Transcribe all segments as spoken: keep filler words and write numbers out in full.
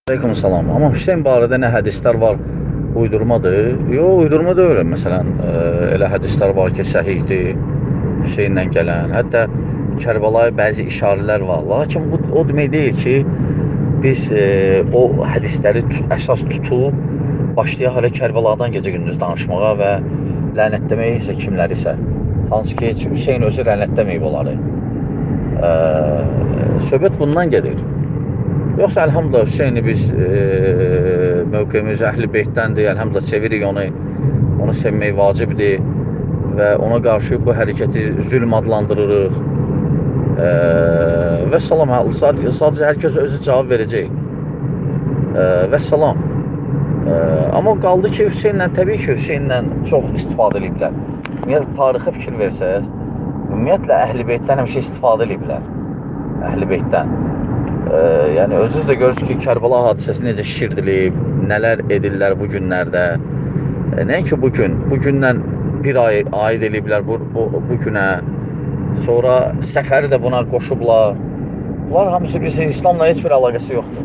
Aleyküm salam. Amma Hüseyn barədə nə hədislər var, uydurmadır? Yox, uydurma deyil. Məsələn, ə, elə hədislər var ki, səhihdir, Hüseynlə gələn. Hətta Kərbalaya bəzi işarələr var. Lakin bu o demək deyil ki, biz e, o hədisləri tut, əsas tutub, başlayaq hələ Kərbaladan gecə-gündüz danışmağa və lənətləməyə isə kimlərisə. Hansı ki, Hüseyn özü lənətləməyib onları. Ə, söhbət bundan gedir. Yoxsa əlhamdülillah Hüseyni biz e, mövqeyimiz əhl-i beytdəndir, əlhamdülillah sevirik onu, onu sevmək vacibdir və ona qarşı bu hərəkəti zülm adlandırırıq e, və salam, sadəcə, sadəcə hər kəs özü cavab verəcək e, və salam. E, amma qaldı ki, Hüseynlə, təbii ki, Hüseynlə çox istifadə ediblər. Ümumiyyətlə, tarixə fikir versəz, ümumiyyətlə əhl-i beytdən həmişə istifadə ediblər, əhl-i beytdən. Ee, yəni özünüz də görürsünüz ki, Kərbala hadisəsi necə şişirdilib, nələr edirlər bu günlərdə. E, Nəinki bu gün, bu gündən bir ay aid ediblər bu, bu, bu günə. Sonra səfəri də buna qoşublar. Bunlar hamısı bilirsiniz, İslamla heç bir əlaqəsi yoxdur.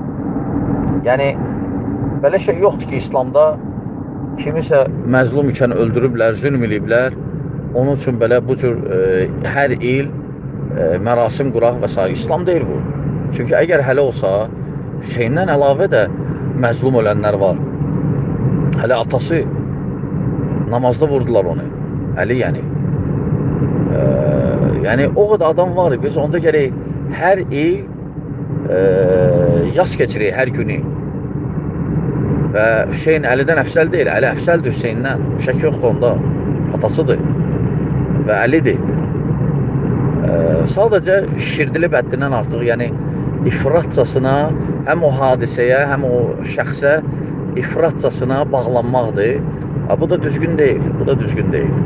Yəni, belə şey yoxdur ki, İslamda kimisə məzlum ikən öldürüblər, zülm ediblər. Onun üçün belə bu cür e, hər il e, mərasim quraq və s. İslam deyil bu. Çünki əgər hələ olsa, Hüseyndən əlavə də məzlum ölənlər var. Hələ atası namazda vurdular onu. Əli yəni. E, yəni o qədər adam var. Biz onda gərək hər il e, yas keçirik, hər günü. Və Hüseyn Əlidən əfsəl deyil. Əli əfsəldir Hüseyndən. Şək yoxdur onda. Atasıdır. Və Əlidir. E, sadəcə şişirdilib həddindən artıq, yəni ifratcasına, həm o hadisəyə, həm o şəxsə ifratcasına bağlanmaqdır. Bu da düzgün deyil, bu da düzgün deyil.